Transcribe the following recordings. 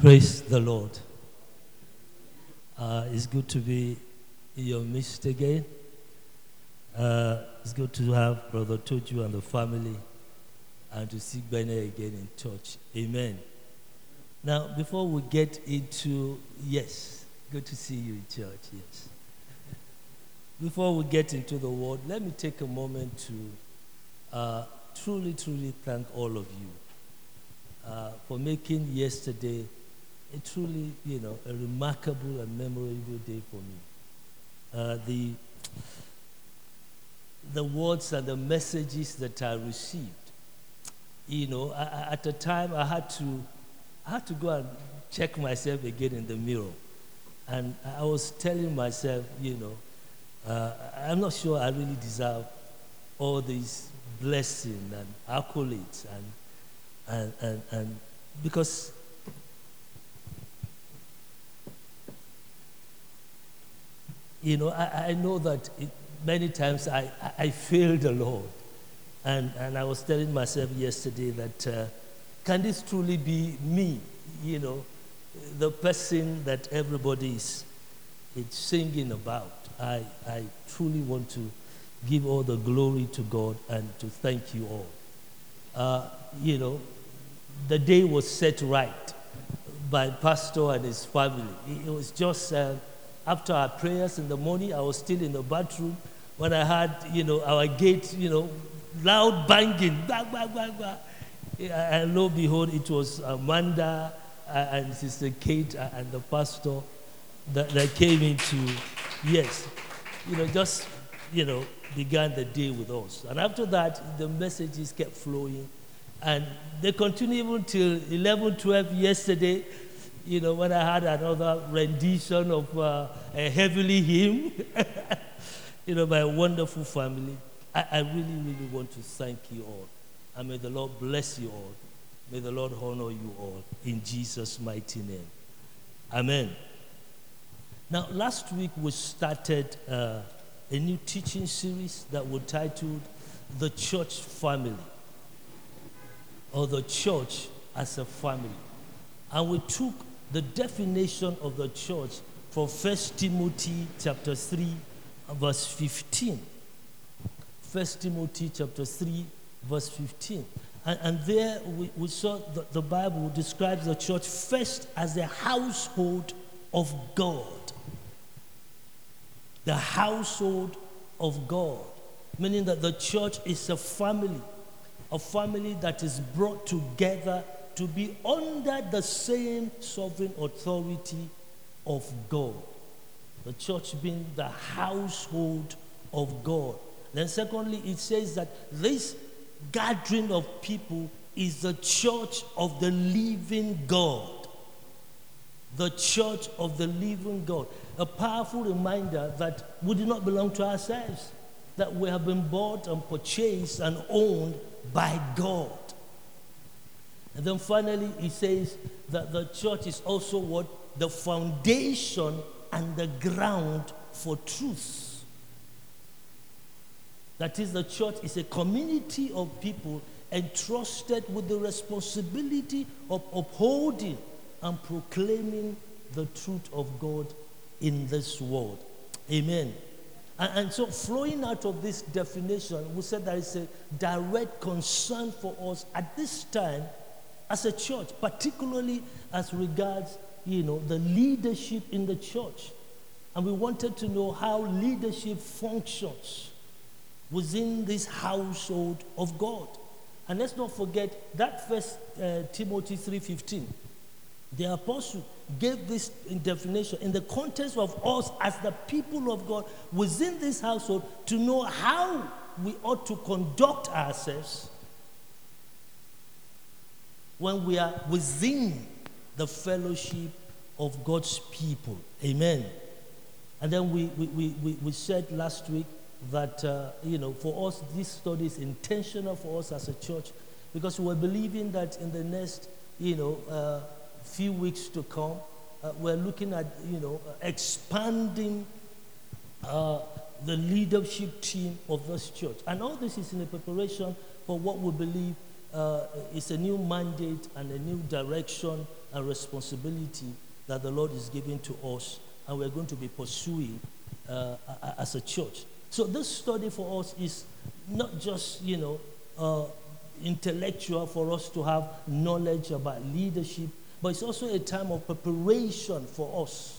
Praise the Lord. It's good to be in your midst again. It's good to have Brother Toju and the family and to see Bene again in church. Amen. Now, before we get into, yes, good to see you in church, yes. Before we get into the word, let me take a moment to truly thank all of you for making yesterday a truly, a remarkable and memorable day for me. The words and the messages that I received, at the time I had to go and check myself again in the mirror, and I was telling myself, I'm not sure I really deserve all these blessings and accolades, and because I know that many times I failed the Lord. And I was telling myself yesterday that can this truly be me? The person that everybody is singing about. I truly want to give all the glory to God and to thank you all. The day was set right by Pastor and his family. It was just after our prayers in the morning, I was still in the bathroom when I heard, our gate, loud banging, bang, bang, bang, bang. And lo and behold, it was Amanda and Sister Kate and the pastor that came into, began the day with us. And after that, the messages kept flowing. And they continued even till 11, 12 yesterday, when I had another rendition of a heavenly hymn, by a wonderful family. I really want to thank you all. And may the Lord bless you all. May the Lord honor you all in Jesus' mighty name. Amen. Now, last week we started a new teaching series that was titled The Church Family, or the church as a family. And we took the definition of the church from 1 Timothy chapter 3, verse 15. 1 Timothy chapter 3, verse 15. And there we saw the Bible describes the church first as the household of God. The household of God. Meaning that the church is a family that is brought together to be under the same sovereign authority of God. The church being the household of God. Then secondly, it says that this gathering of people is the church of the living God. The church of the living God. A powerful reminder that we do not belong to ourselves. That we have been bought and purchased and owned by God. And then finally, he says that the church is also what? The foundation and the ground for truth. That is, the church is a community of people entrusted with the responsibility of upholding and proclaiming the truth of God in this world. Amen. And so flowing out of this definition, we said that it's a direct concern for us at this time as a church, particularly as regards, the leadership in the church. And we wanted to know how leadership functions within this household of God. And let's not forget that First Timothy 3:15. The apostle gave this definition in the context of us as the people of God within this household to know how we ought to conduct ourselves when we are within the fellowship of God's people. Amen. And then we said last week that, for us, this study is intentional for us as a church because we're believing that in the next, few weeks to come, we're looking at, expanding the leadership team of this church. And all this is in a preparation for what we believe is a new mandate and a new direction and responsibility that the Lord is giving to us, and we're going to be pursuing as a church. So this study for us is not just, intellectual for us to have knowledge about leadership, but it's also a time of preparation for us.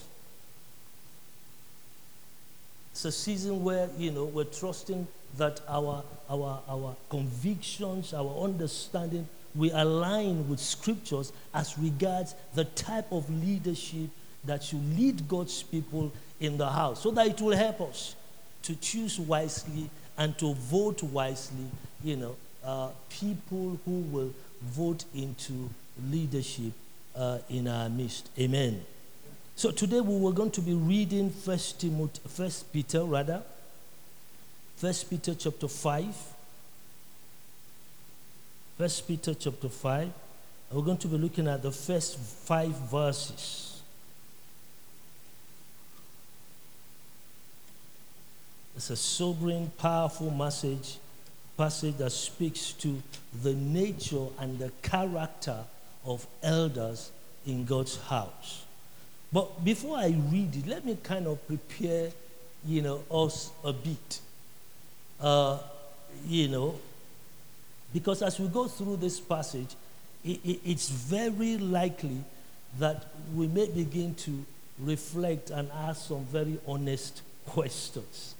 It's a season where, we're trusting that our convictions, our understanding, we align with scriptures as regards the type of leadership that should lead God's people in the house, so that it will help us to choose wisely and to vote wisely, people who will vote into leadership in our midst. Amen. So today we were going to be reading 1 Peter chapter 5. 1 Peter chapter 5. We're going to be looking at the first 5 verses. It's a sobering, powerful passage that speaks to the nature and the character of elders in God's house. But before I read it, let me kind of prepare, us a bit. Because as we go through this passage, it's very likely that we may begin to reflect and ask some very honest questions.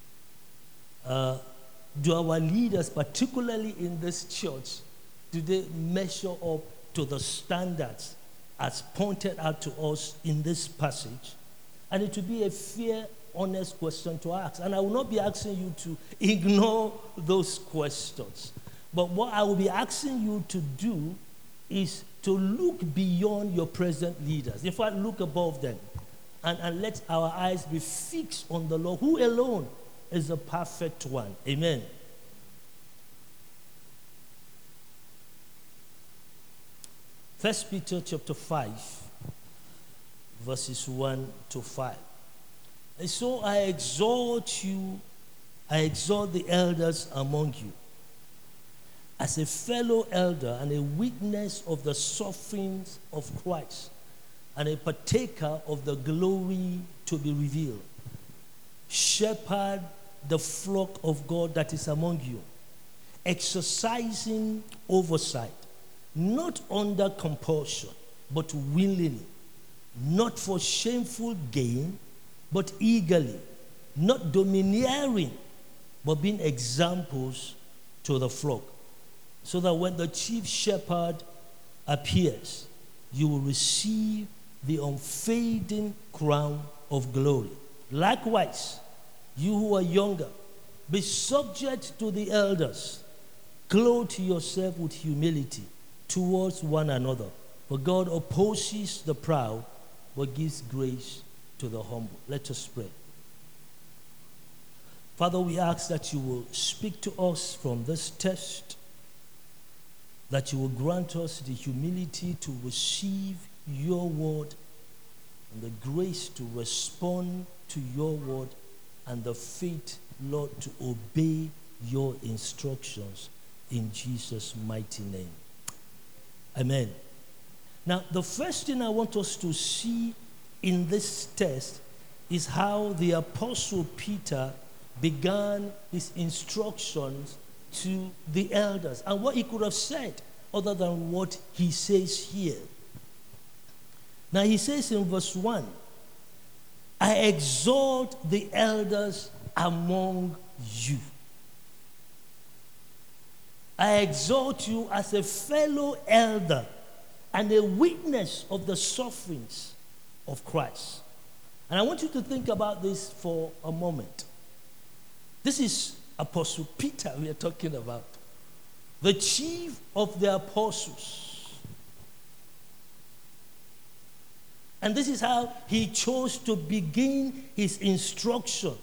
Do our leaders, particularly in this church, do they measure up to the standards as pointed out to us in this passage? And it will be a fair, honest question to ask. And I will not be asking you to ignore those questions. But what I will be asking you to do is to look beyond your present leaders. In fact, look above them. And let our eyes be fixed on the Lord, who alone is the perfect one. Amen. First Peter chapter 5, verses 1 to 5. And so I exhort the elders among you, as a fellow elder and a witness of the sufferings of Christ, and a partaker of the glory to be revealed. Shepherd the flock of God that is among you, exercising oversight, not under compulsion, but willingly, not for shameful gain, but eagerly, not domineering, but being examples to the flock, so that when the chief shepherd appears, you will receive the unfading crown of glory. Likewise, you who are younger, be subject to the elders. Clothe yourself with humility towards one another. For God opposes the proud, but gives grace to the humble. Let us pray. Father, we ask that you will speak to us from this text, that you will grant us the humility to receive your word and the grace to respond to your word, and the faith, Lord, to obey your instructions in Jesus' mighty name. Amen. Now, the first thing I want us to see in this text is how the Apostle Peter began his instructions to the elders and what he could have said other than what he says here. Now, he says in verse 1, I exhort the elders among you. I exhort you as a fellow elder and a witness of the sufferings of Christ. And I want you to think about this for a moment. This is Apostle Peter we are talking about, the chief of the apostles. And this is how he chose to begin his instruction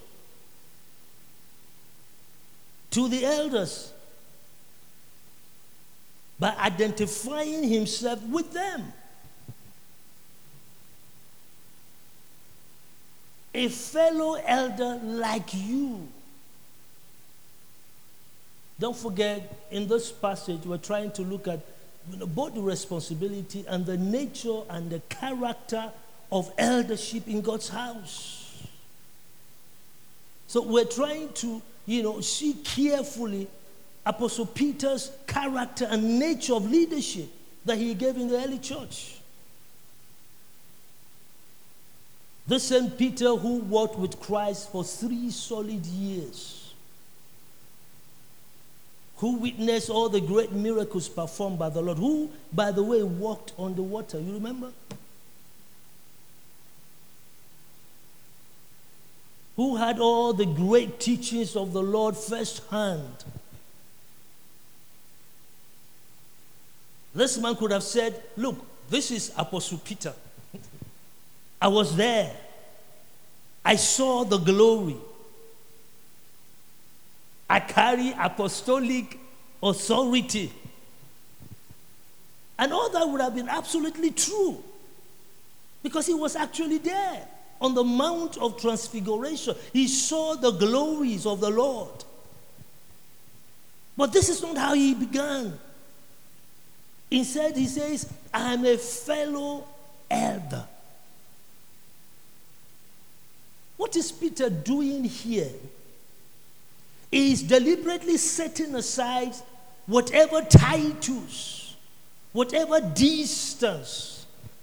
to the elders, by identifying himself with them. A fellow elder like you. Don't forget, in this passage, we're trying to look at both the responsibility and the nature and the character of eldership in God's house. So we're trying to, see carefully Apostle Peter's character and nature of leadership that he gave in the early church. The same Peter who walked with Christ for 3 solid years, who witnessed all the great miracles performed by the Lord, who, by the way, walked on the water. You remember? Who had all the great teachings of the Lord firsthand. This man could have said, look, this is Apostle Peter. I was there. I saw the glory. I carry apostolic authority. And all that would have been absolutely true because he was actually there on the Mount of Transfiguration. He saw the glories of the Lord. But this is not how he began. Instead, he says, I am a fellow elder. What is Peter doing here? He is deliberately setting aside whatever titles, whatever distance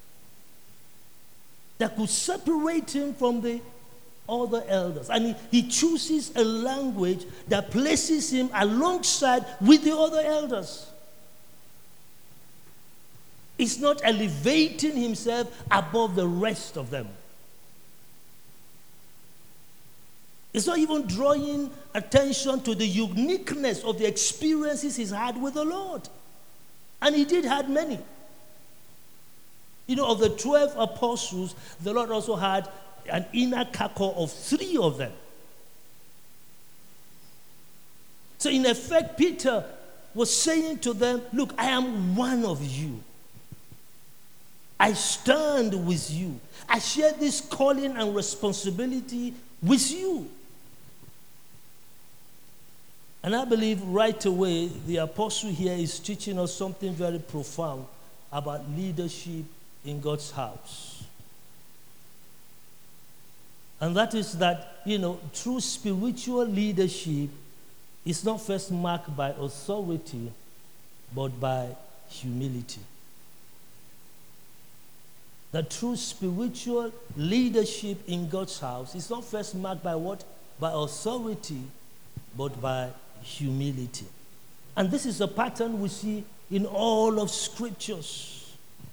that could separate him from the other elders. And he chooses a language that places him alongside with the other elders. He's not elevating himself above the rest of them. He's not even drawing attention to the uniqueness of the experiences he's had with the Lord. And he did have many. Of the 12 apostles, the Lord also had an inner circle of 3 of them. So in effect, Peter was saying to them, look, I am one of you. I stand with you. I share this calling and responsibility with you. And I believe right away, the apostle here is teaching us something very profound about leadership in God's house. And that is that, true spiritual leadership is not first marked by authority, but by humility. The true spiritual leadership in God's house is not first marked by what? By authority, but by humility. And this is a pattern we see in all of Scriptures.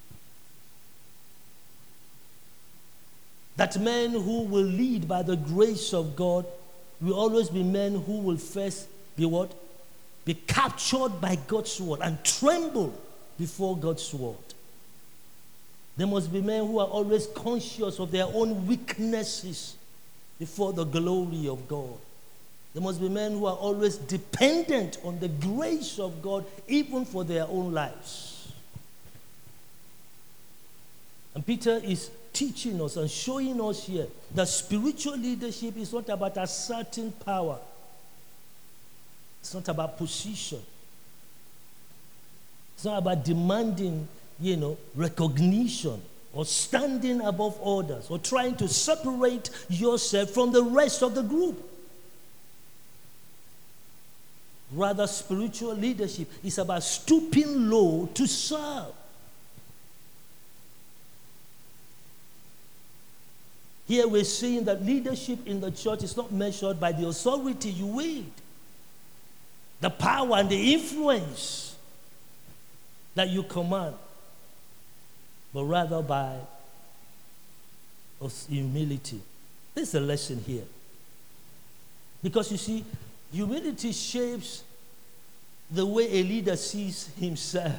That men who will lead by the grace of God will always be men who will first be what? Be captured by God's word and tremble before God's word. There must be men who are always conscious of their own weaknesses before the glory of God. There must be men who are always dependent on the grace of God, even for their own lives. And Peter is teaching us and showing us here that spiritual leadership is not about asserting power. It's not about position. It's not about demanding, recognition or standing above others or trying to separate yourself from the rest of the group. Rather, spiritual leadership is about stooping low to serve. Here we're seeing that leadership in the church is not measured by the authority you wield, the power and the influence that you command, but rather by humility. This is a lesson here. Because you see, humility shapes the way a leader sees himself.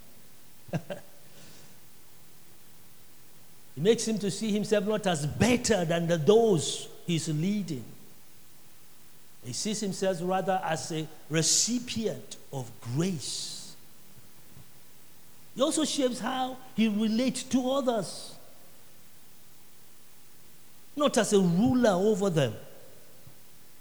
It makes him to see himself not as better than those he's leading. He sees himself rather as a recipient of grace. It also shapes how he relates to others. Not as a ruler over them,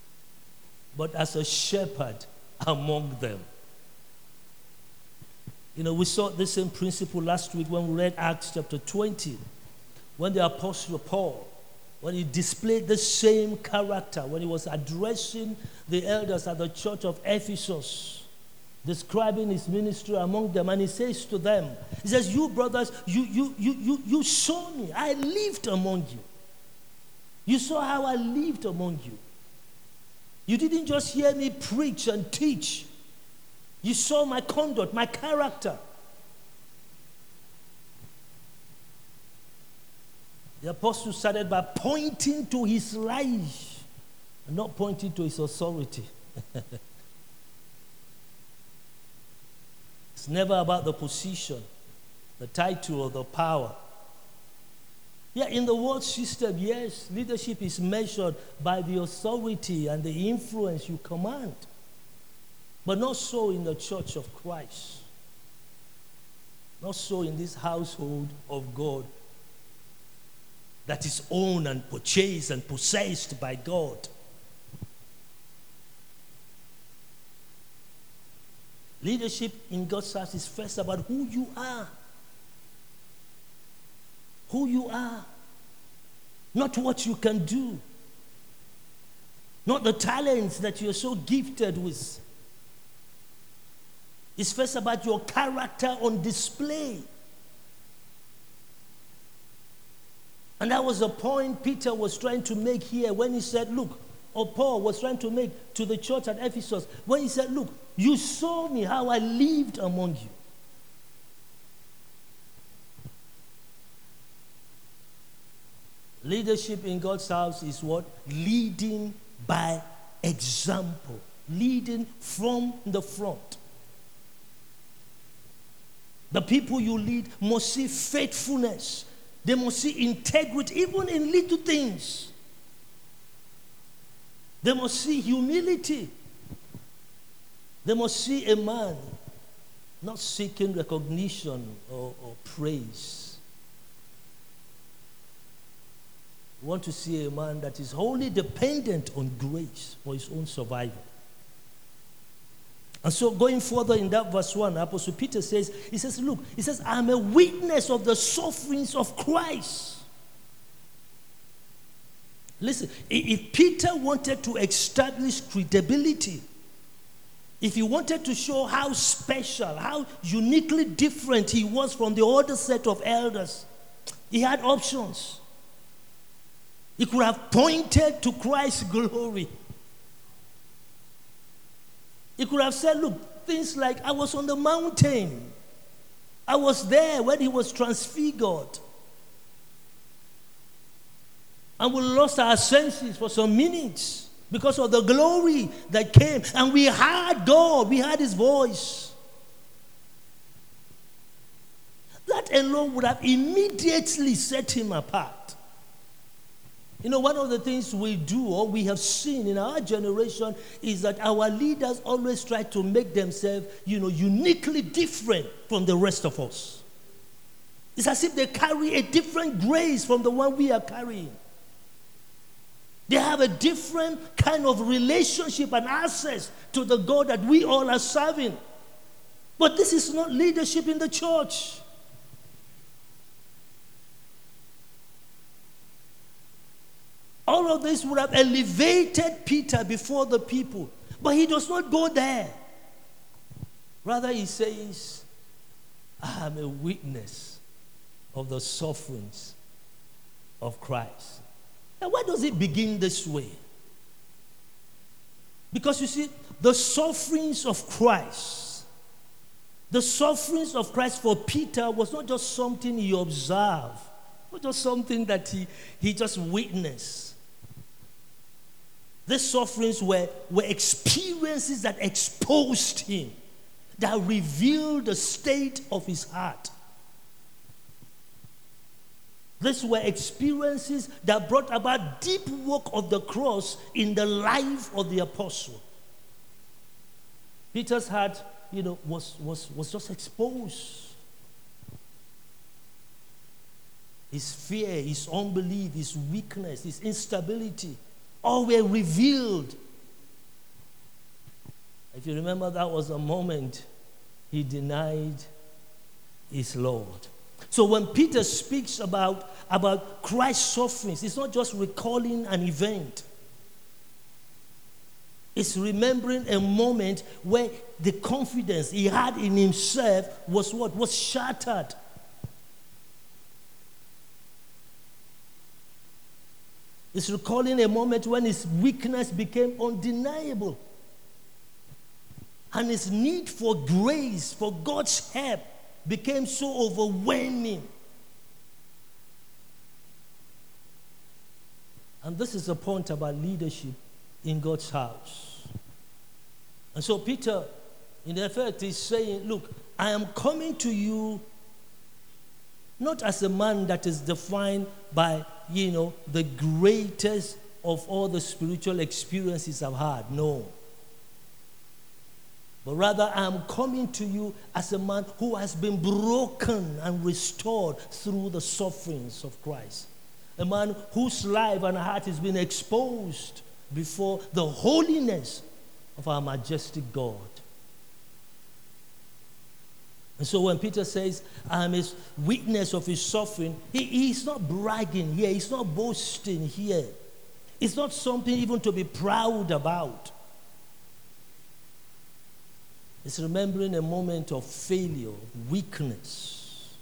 but as a shepherd among them. We saw the same principle last week when we read Acts chapter 20, when the Apostle Paul, when he displayed the same character, when he was addressing the elders at the church of Ephesus, describing his ministry among them, and he says to them, he says, you brothers, you saw me, I lived among you. You saw how I lived among you. You didn't just hear me preach and teach. You saw my conduct, my character. The apostle started by pointing to his life and not pointing to his authority. It's never about the position, the title, or the power. Yeah, in the world system, yes, leadership is measured by the authority and the influence you command. But not so in the church of Christ. Not so in this household of God that is owned and purchased and possessed by God. Leadership in God's house is first about who you are. Who you are. Not what you can do. Not the talents that you're so gifted with. It's first about your character on display. And that was the point Peter was trying to make here when he said, look, or Paul was trying to make to the church at Ephesus, when he said, look, you saw me how I lived among you. Leadership in God's house is what? Leading by example. Leading from the front. The people you lead must see faithfulness. They must see integrity, even in little things. They must see humility. They must see a man not seeking recognition or praise. We want to see a man that is wholly dependent on grace for his own survival. And so going further in that verse 1, Apostle Peter says, look, I'm a witness of the sufferings of Christ. Listen, if Peter wanted to establish credibility, if he wanted to show how special, how uniquely different he was from the other set of elders, he had options. He could have pointed to Christ's glory. He could have said, look, things like, I was on the mountain. I was there when he was transfigured. And we lost our senses for some minutes because of the glory that came. And we heard God. We heard his voice. That alone would have immediately set him apart. One of the things we do or we have seen in our generation is that our leaders always try to make themselves, uniquely different from the rest of us. It's as if they carry a different grace from the one we are carrying. They have a different kind of relationship and access to the God that we all are serving. But this is not leadership in the church. All of this would have elevated Peter before the people. But he does not go there. Rather, he says, I am a witness of the sufferings of Christ. Now, why does it begin this way? Because you see, the sufferings of Christ for Peter was not just something he observed, not just something that he just witnessed. These sufferings were experiences that exposed him, that revealed the state of his heart. These were experiences that brought about deep work of the cross in the life of the apostle. Peter's heart, was just exposed. His fear, his unbelief, his weakness, his instability, all were revealed. If you remember, that was the moment he denied is Lord. So when Peter speaks about Christ's sufferings, it's not just recalling an event. It's remembering a moment where the confidence he had in himself was what? Was shattered. It's recalling a moment when his weakness became undeniable. And his need for grace, for God's help, became so overwhelming. And this is the point about leadership in God's house. And so Peter, in effect, is saying, look, I am coming to you not as a man that is defined by, the greatest of all the spiritual experiences I've had. No. But rather, I am coming to you as a man who has been broken and restored through the sufferings of Christ. A man whose life and heart has been exposed before the holiness of our majestic God. And so when Peter says, I am his witness of his suffering, he's not bragging here. He's not boasting here. It's not something even to be proud about. It's remembering a moment of failure, weakness.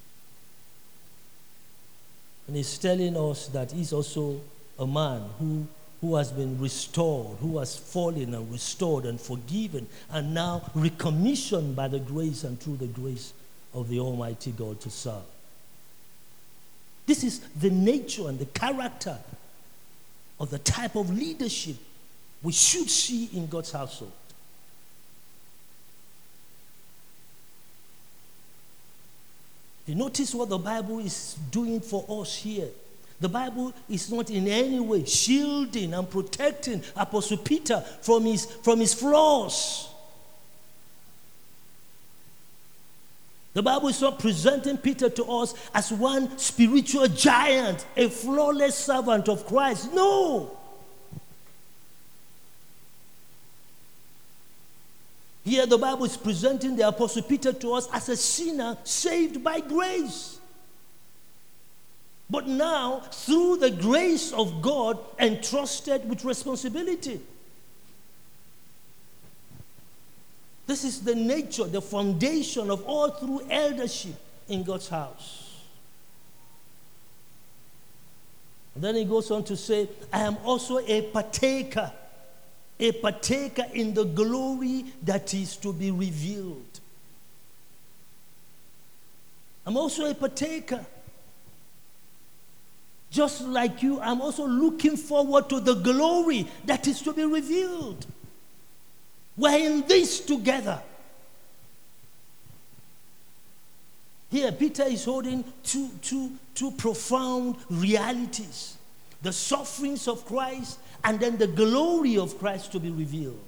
And he's telling us that he's also a man who has been restored, who has fallen and restored and forgiven, and now recommissioned by the grace and through the grace of the Almighty God to serve. This is the nature and the character of the type of leadership we should see in God's household. You notice what the Bible is doing for us here. The Bible is not in any way shielding and protecting Apostle Peter from his flaws. The Bible is not presenting Peter to us as one spiritual giant, a flawless servant of Christ. No. Here the Bible is presenting the Apostle Peter to us as a sinner saved by grace. But now, through the grace of God, entrusted with responsibility. This is the nature, the foundation of all through eldership in God's house. And then he goes on to say, I am also a partaker in the glory that is to be revealed. I'm also a partaker. Just like you, I'm also looking forward to the glory that is to be revealed. We're in this together. Here, Peter is holding two profound realities. The sufferings of Christ and then the glory of Christ to be revealed.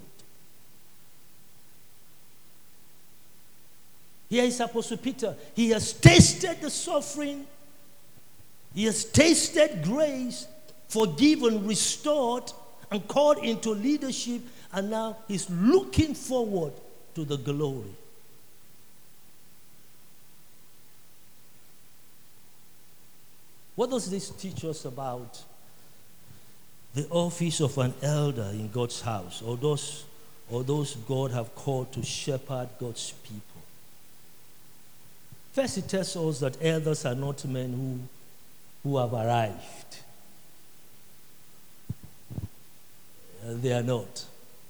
Here is Apostle Peter. He has tasted the suffering. He has tasted grace, forgiven, restored, and called into leadership, and now he's looking forward to the glory. What does this teach us about the office of an elder in God's house, or those God have called to shepherd God's people? First, it tells us that elders are not men who have arrived. They are not.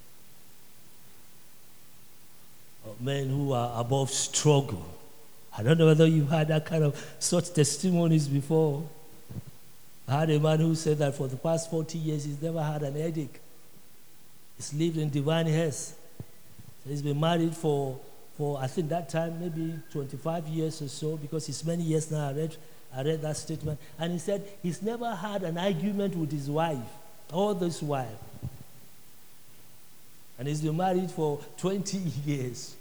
Men who are above struggle. I don't know whether you've had that kind of such testimonies before. I had a man who said that for the past 40 years he's never had an headache. He's lived in divine health. So he's been married for I think that time maybe 25 years or so, because it's many years now. I read that statement, and he said he's never had an argument with his wife all this while. And he's been married for 20 years.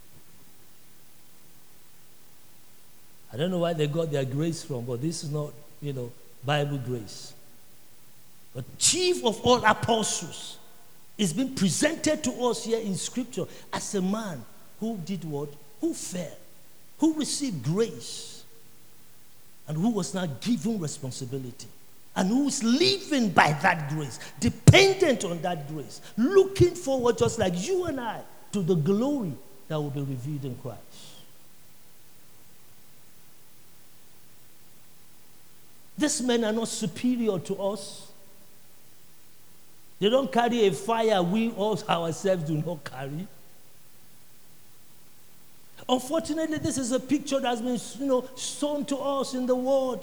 I don't know where they got their grace from, but this is not, Bible grace. The chief of all apostles is being presented to us here in Scripture as a man who did what? Who fell. who received grace and who was now given responsibility, and who is living by that grace, dependent on that grace, looking forward, just like you and I, to the glory that will be revealed in Christ. These men are not superior to us. They don't carry a fire we ourselves do not carry. Unfortunately, this is a picture that's been, shown to us in the world.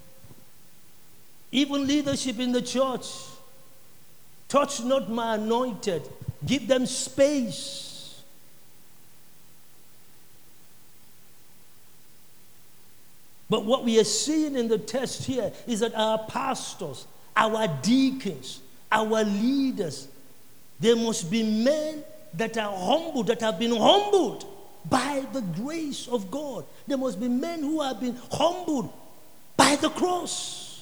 Even leadership in the church. Touch not my anointed. Give them space. But what we are seeing in the text here is that our pastors, our deacons, our leaders, they must be men that are humbled, that have been humbled by the grace of God. They must be men who have been humbled by the cross.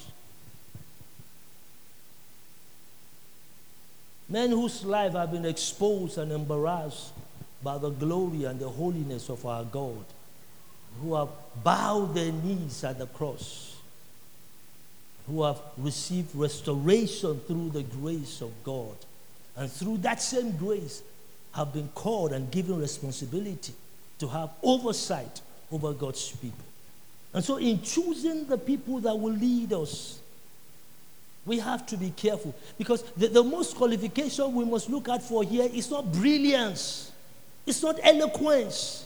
Men whose lives have been exposed and embarrassed by the glory and the holiness of our God, who have bowed their knees at the cross, who have received restoration through the grace of God, and through that same grace have been called and given responsibility to have oversight over God's people. And so in choosing the people that will lead us, we have to be careful, because the most qualification we must look at for here is not brilliance, it's not eloquence,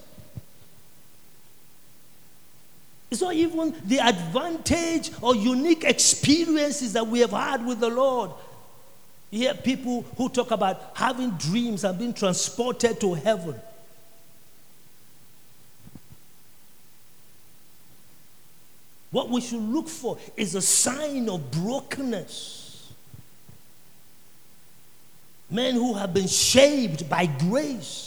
it's not even the advantage or unique experiences that we have had with the Lord. You hear people who talk about having dreams and being transported to heaven. What we should look for is a sign of brokenness. Men who have been shaped by grace.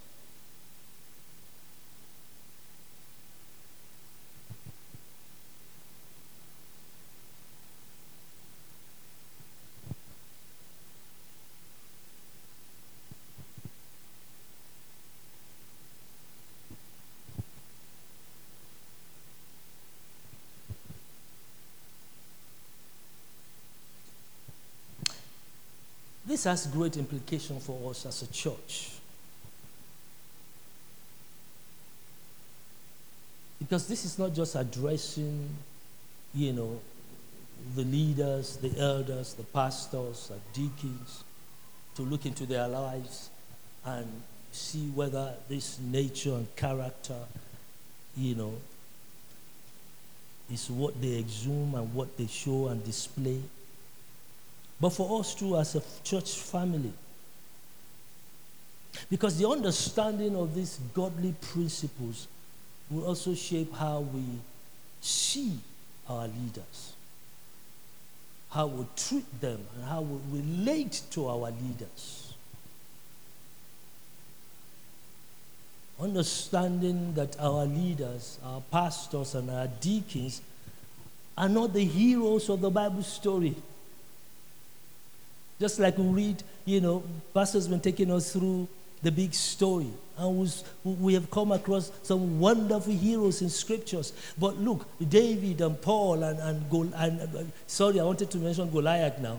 This has great implication for us as a church. Because this is not just addressing, the leaders, the elders, the pastors, the deacons, to look into their lives and see whether this nature and character, is what they exhume and what they show and display. But for us too, as a church family, because the understanding of these godly principles will also shape how we see our leaders, how we treat them, and how we relate to our leaders. Understanding that our leaders, our pastors, and our deacons are not the heroes of the Bible story. Just like we read, pastor's been taking us through the big story. And we have come across some wonderful heroes in scriptures. But look, David and Paul I wanted to mention Goliath now.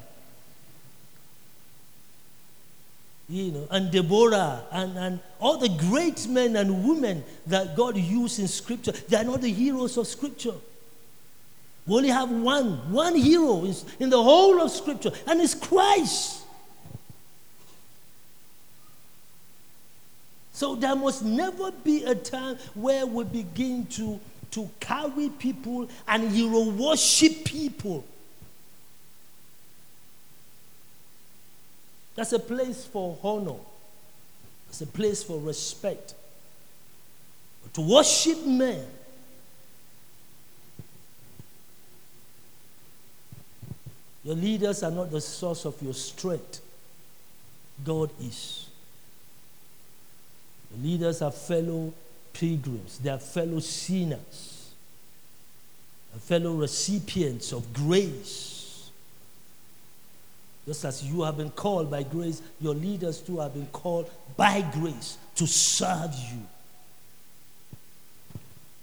And Deborah and all the great men and women that God used in scripture, they are not the heroes of scripture. We only have one hero in the whole of Scripture, and it's Christ. So there must never be a time where we begin to carry people and hero worship people. That's a place for honor. That's a place for respect. But to worship men, your leaders are not the source of your strength. God is. Your leaders are fellow pilgrims. They are fellow sinners. And fellow recipients of grace. Just as you have been called by grace, your leaders too have been called by grace to serve you.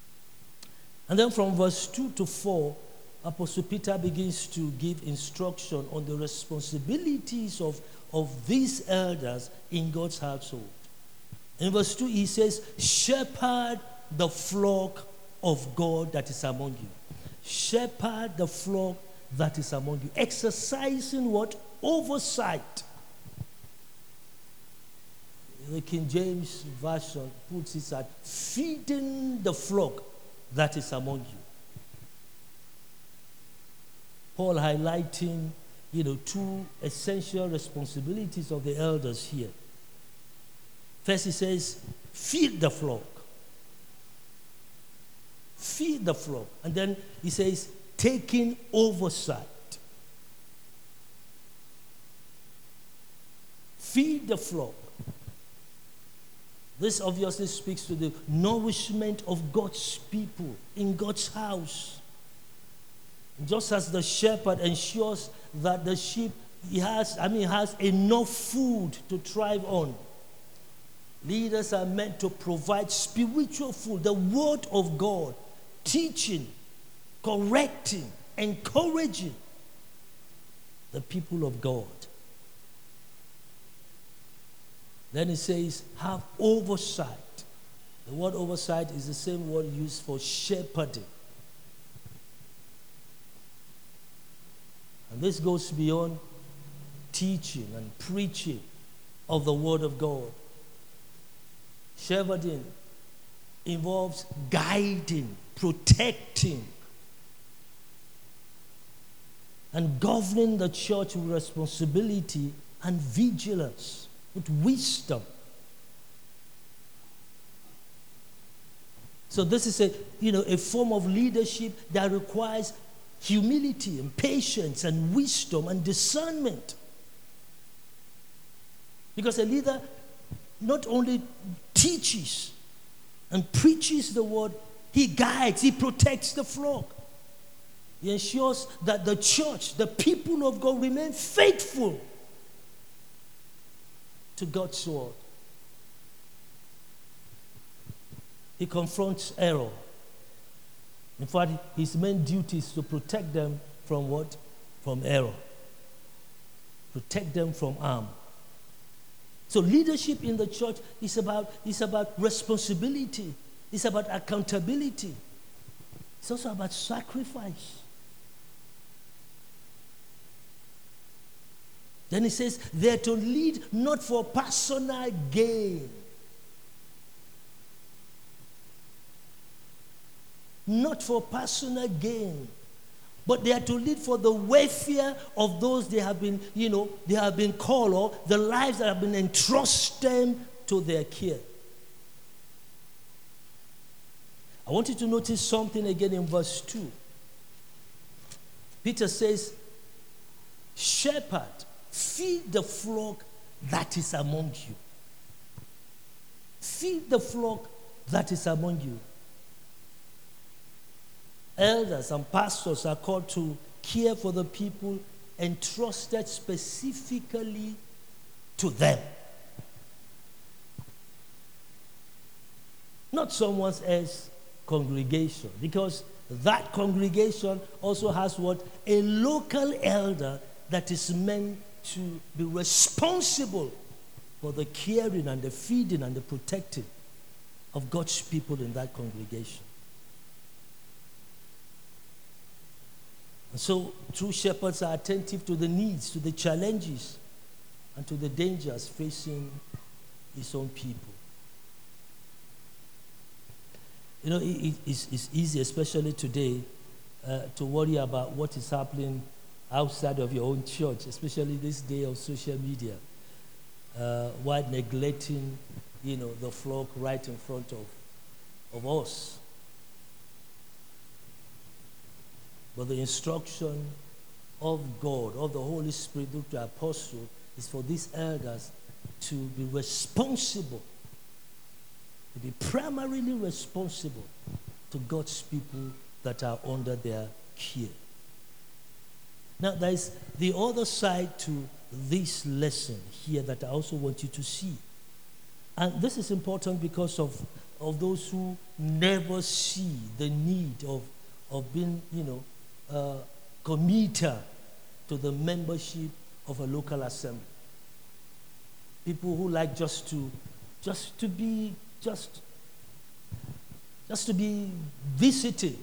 And then from verse 2 to 4, Apostle Peter begins to give instruction on the responsibilities of these elders in God's household. In verse 2, he says, shepherd the flock of God that is among you. Shepherd the flock that is among you. Exercising what? Oversight. The King James Version puts it at feeding the flock that is among you. Paul highlighting, two essential responsibilities of the elders here. First, he says, feed the flock. Feed the flock. And then he says, taking oversight. Feed the flock. This obviously speaks to the nourishment of God's people in God's house. Just as the shepherd ensures that the sheep has enough food to thrive on, leaders are meant to provide spiritual food, the word of God, teaching, correcting, encouraging the people of God. Then it says, have oversight. The word oversight is the same word used for shepherding. And this goes beyond teaching and preaching of the word of God. Shepherding involves guiding, protecting, and governing the church with responsibility and vigilance, with wisdom. So this is a form of leadership that requires humility and patience and wisdom and discernment. Because a leader not only teaches and preaches the word, he guides, he protects the flock. He ensures that the church, the people of God, remain faithful to God's word. He confronts error. In fact, his main duty is to protect them from what? From error. Protect them from harm. So leadership in the church is about responsibility. It's about accountability. It's also about sacrifice. Then he says they're to lead not for personal gain. Not for personal gain, but they are to lead for the welfare of those they have been called, or the lives that have been entrusted to their care. I want you to notice something again in verse 2. Peter says, shepherd, feed the flock that is among you. Feed the flock that is among you. Elders and pastors are called to care for the people entrusted specifically to them. Not someone else's congregation, because that congregation also has what? A local elder that is meant to be responsible for the caring and the feeding and the protecting of God's people in that congregation. And so, true shepherds are attentive to the needs, to the challenges, and to the dangers facing his own people. It's easy, especially today, to worry about what is happening outside of your own church, especially this day of social media, while neglecting, the flock right in front of us. But the instruction of God, of the Holy Spirit through the apostle, is for these elders to be responsible, to be primarily responsible to God's people that are under their care. Now, there is the other side to this lesson here that I also want you to see. And this is important because of of those who never see the need of being, committed to the membership of a local assembly. People who like just to be visiting.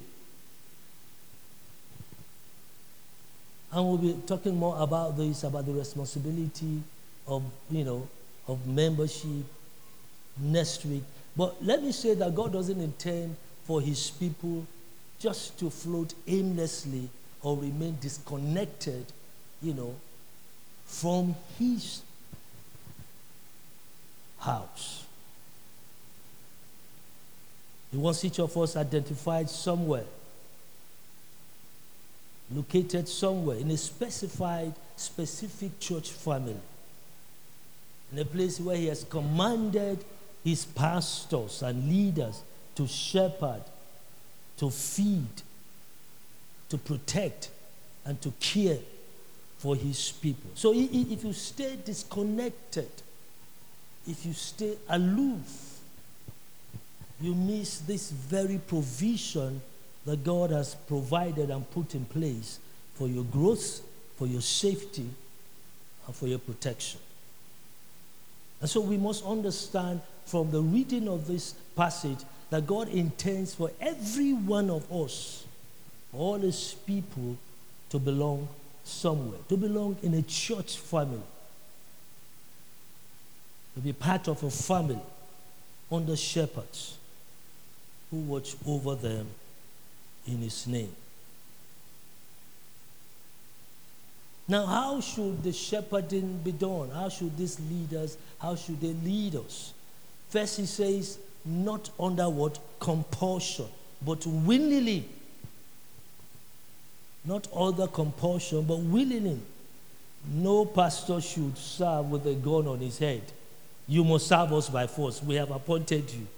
And we'll be talking more about this, about the responsibility of membership next week. But let me say that God doesn't intend for his people just to float aimlessly or remain disconnected, from his house. He wants each of us identified somewhere, located somewhere in a specific church family, in a place where he has commanded his pastors and leaders to shepherd, to feed, to protect, and to care for his people. So if you stay disconnected, if you stay aloof, you miss this very provision that God has provided and put in place for your growth, for your safety, and for your protection. And so we must understand from the reading of this passage that God intends for every one of us, all his people, to belong somewhere, to belong in a church family, to be part of a family under shepherds who watch over them in his name. Now, how should the shepherding be done? How should these leaders, how should they lead us? First, he says, not under what? Compulsion, but willingly. Not under compulsion, but willingly. No pastor should serve with a gun on his head. You must serve us by force. We have appointed you.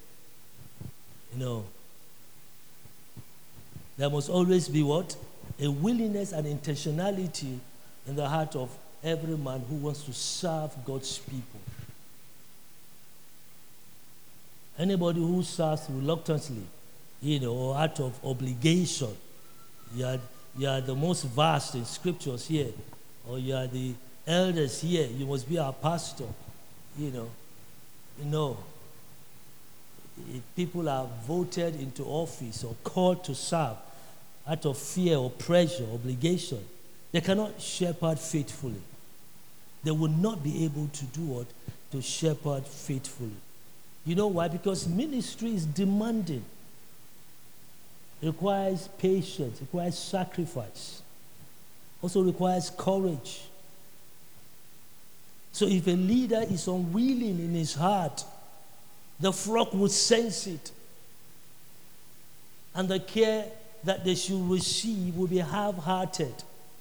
There must always be what? A willingness and intentionality in the heart of every man who wants to serve God's people. Anybody who serves reluctantly, or out of obligation, you are the most vast in scriptures here, or you are the elders here, you must be our pastor, if people are voted into office or called to serve out of fear or pressure, obligation, they cannot shepherd faithfully. They will not be able to do what? To shepherd faithfully. You know why? Because ministry is demanding. It requires patience, it requires sacrifice, also requires courage. So if a leader is unwilling in his heart, the flock will sense it. And the care that they should receive will be half-hearted.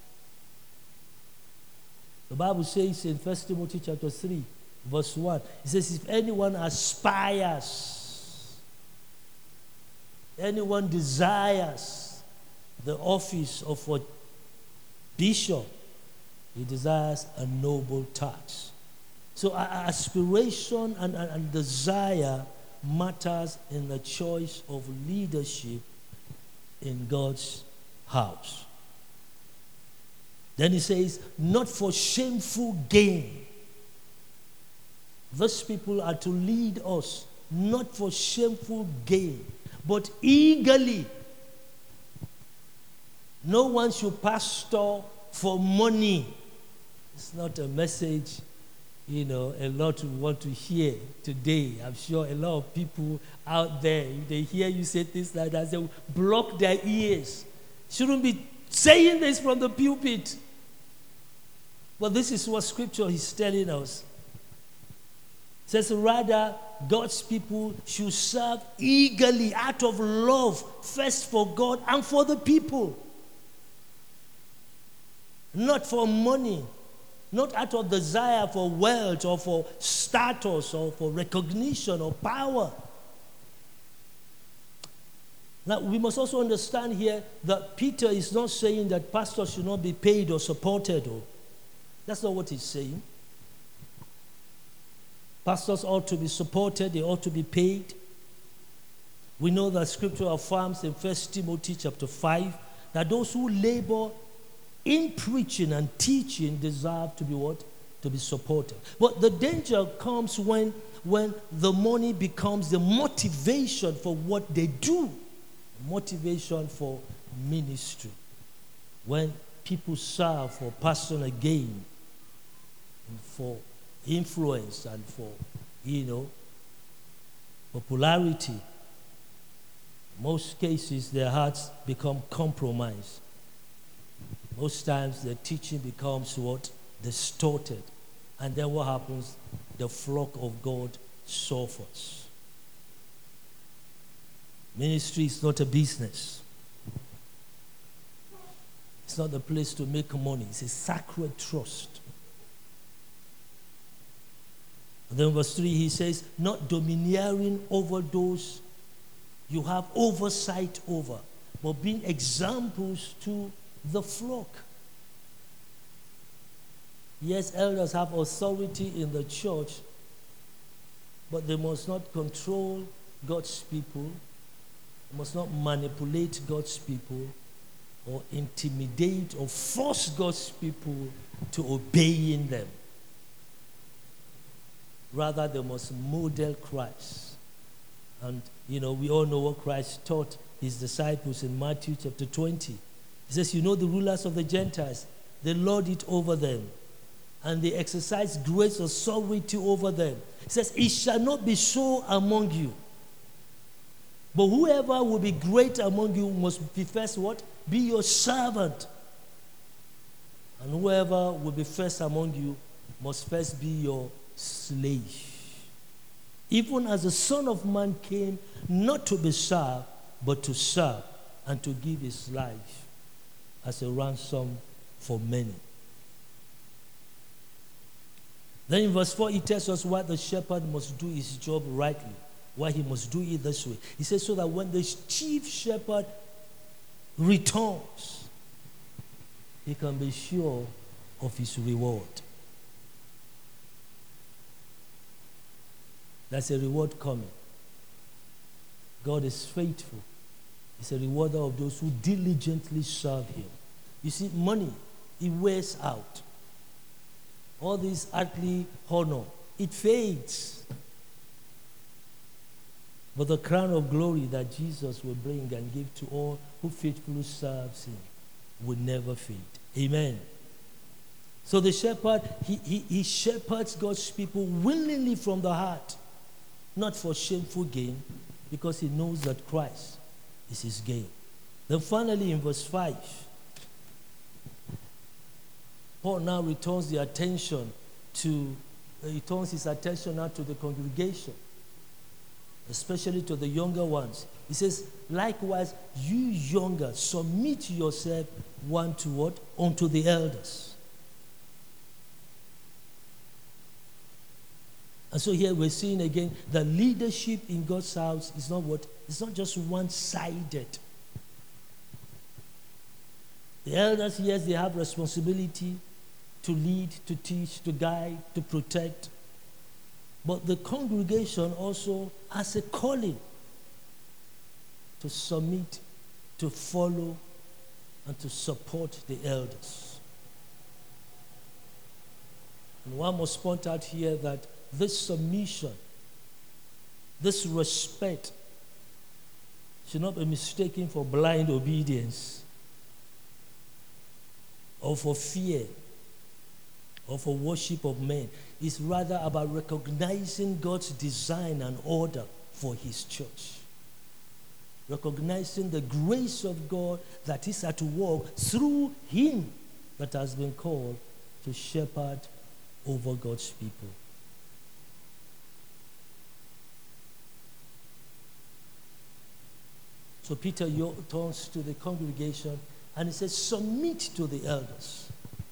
The Bible says in 1 Timothy chapter 3, verse 1, it says, if anyone aspires, anyone desires the office of a bishop, he desires a noble task. So aspiration and desire matters in the choice of leadership in God's house. Then he says, not for shameful gain. Those people are to lead us, not for shameful gain, but eagerly. No one should pastor for money. It's not a message, a lot we want to hear today. I'm sure a lot of people out there, if they hear you say things like that, they block their ears. Shouldn't be saying this from the pulpit. But this is what Scripture is telling us. It says, rather, God's people should serve eagerly out of love, first for God and for the people. Not for money, not out of desire for wealth or for status or for recognition or power. Now, we must also understand here that Peter is not saying that pastors should not be paid or supported. That's not what he's saying. Pastors ought to be supported, they ought to be paid. We know that scripture affirms in 1 Timothy chapter 5 that those who labor in preaching and teaching deserve to be what? To be supported. But the danger comes when the money becomes the motivation for what they do, motivation for ministry. When people serve for personal gain, and for influence, and for, popularity, most cases their hearts become compromised. Most times the teaching becomes what? Distorted. And then what happens? The flock of God suffers. Ministry is not a business. It's not a place to make money. It's a sacred trust. And then verse 3, he says, not domineering over those you have oversight over, but being examples to the flock. Yes, elders have authority in the church, but they must not control God's people, they must not manipulate God's people, or intimidate or force God's people to obey in them. Rather, they must model Christ. And, we all know what Christ taught his disciples in Matthew chapter 20. He says, the rulers of the Gentiles, they lord it over them, and they exercise great authority over them. He says, it shall not be so among you. But whoever will be great among you must be first what? Be your servant. And whoever will be first among you must first be your slave. Even as the Son of Man came not to be served, but to serve and to give his life as a ransom for many. Then in verse 4, he tells us why the shepherd must do his job rightly, why he must do it this way. He says so that when the chief shepherd returns, he can be sure of his reward. That's a reward coming. God is faithful. He's a rewarder of those who diligently serve him. You see, money, it wears out. All this earthly honor, it fades. But the crown of glory that Jesus will bring and give to all who faithfully serves him will never fade. Amen. So the shepherd, he shepherds God's people willingly from the heart, not for shameful gain, because he knows that Christ is his gain. Then finally in verse 5, Paul now returns his attention now to the congregation, especially to the younger ones. He says, likewise, you younger, submit yourself one to what? Unto the elders. And so here we're seeing again that leadership in God's house is not what? It's not just one-sided. The elders, yes, they have responsibility to lead, to teach, to guide, to protect. But the congregation also has a calling to submit, to follow, and to support the elders. And one must point out here that this submission, this respect, should not be mistaken for blind obedience, or for fear, or for worship of men. It's rather about recognizing God's design and order for his church. Recognizing the grace of God that is at work through him that has been called to shepherd over God's people. So Peter turns to the congregation and he says, submit to the elders.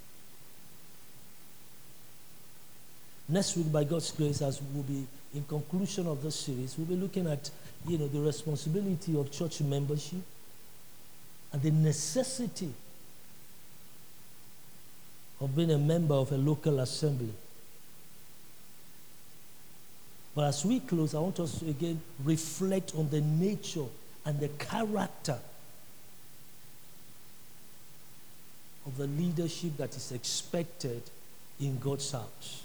Next week, by God's grace, as we'll be in conclusion of this series, we'll be looking at, the responsibility of church membership and the necessity of being a member of a local assembly. But as we close, I want us to again reflect on the nature and the character of the leadership that is expected in God's house.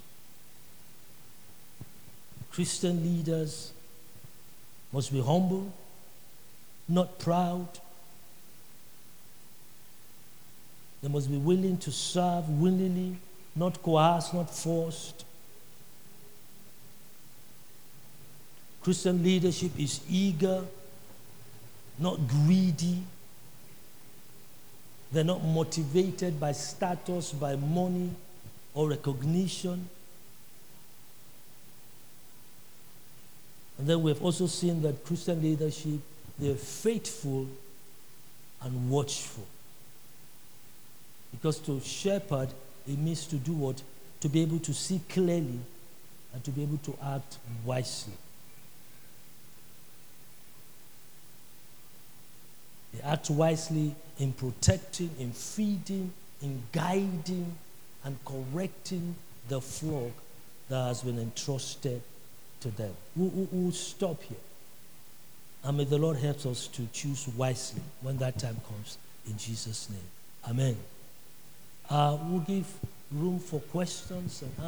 Christian leaders must be humble, not proud. They must be willing to serve willingly, not coerced, not forced. Christian leadership is eager, not greedy. They're not motivated by status, by money, or recognition. And then we've also seen that Christian leadership, they're faithful and watchful. Because to shepherd, it means to do what? To be able to see clearly and to be able to act wisely. They act wisely in protecting, in feeding, in guiding, and correcting the flock that has been entrusted to them. We'll stop here. And may the Lord help us to choose wisely when that time comes. In Jesus' name. Amen. We'll give room for questions and answers.